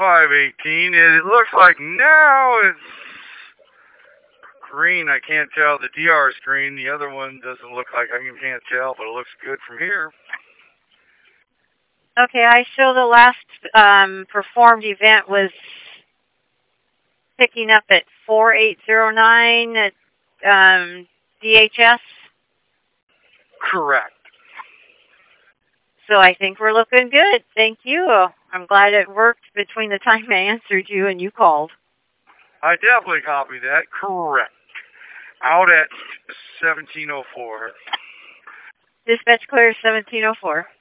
518. It looks like now it's green. I can't tell. The DR screen. The other one doesn't look like I can't tell, but it looks good from here. Okay, I show the last performed event was picking up at 4809 at DHS. Correct. So I think we're looking good. Thank you. I'm glad it worked between the time I answered you and you called. I definitely copy that. Correct. Out at 1704. Dispatch clear 1704.